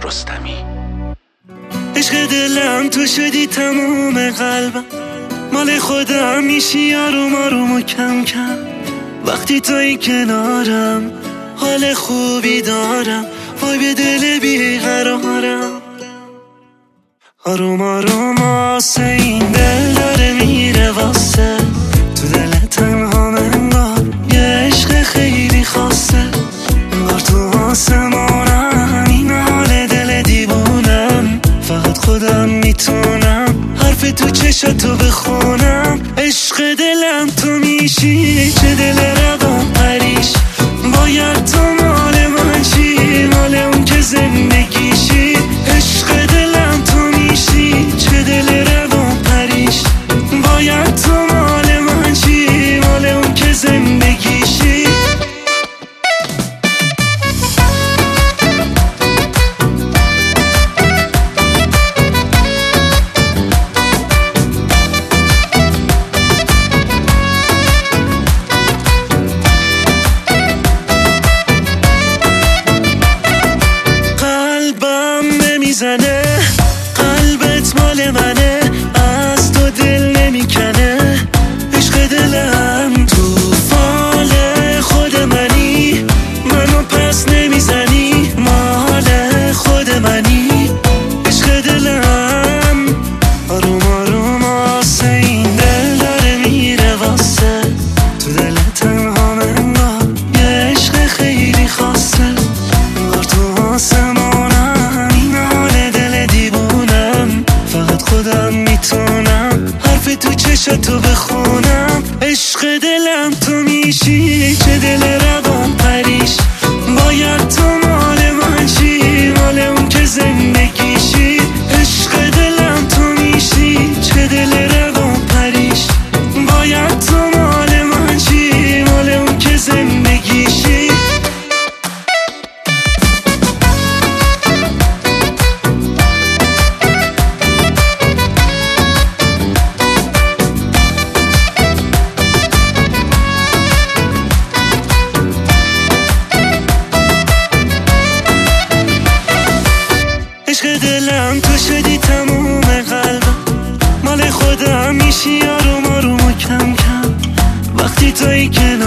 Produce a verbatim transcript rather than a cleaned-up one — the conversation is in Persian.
رستمی. عشق دلم تو شدی تموم قلبم، مال خودم میشی آروم آروم و کم کم. وقتی توی کنارم حال خوبی دارم، وای به دل بیقرارم. آروم آروم آسه این دل داره میره واسه، تو دل تنها منگار یه عشق خیلی خاصه. انگار تو آسمانم این حال دل دیوونم، فقط خودم میتونم حرف تو چشاتو بخونم. عشق دلم تو میشی، چه دل روان پریش، باید تو مال من چی، مال اون که زندگیشی. عشق دلم تو میشی، چه دل روان پریش، باید تو مال من چی، مال اون که زندگیشی. میزنه قلبت مال منه، از تو دل نمیکنه. عشق دلم تو فال خود منی، منو پس نمیزنی، مال خود منی. عشق دلم آروم آروم آسه این دل داره میره واسه، تو دل تنها منگار یه عشق خیلی خاصه. انگار تو آسمانم خودم میتونم حرف تو چشاتو بخونم. عشق دلم تو میشی، چه دل روان پریش، باید تو مال من چی، مال اون که زندگیشی. عشق دلم تو میشی، چه دل روان پریش، باید تو مال من چی، مال اون که زندگیشی. عشق دلم تو شدی تموم قلبم، مال خودم میشی آروم آروم و کم کم. وقتی توی کنارم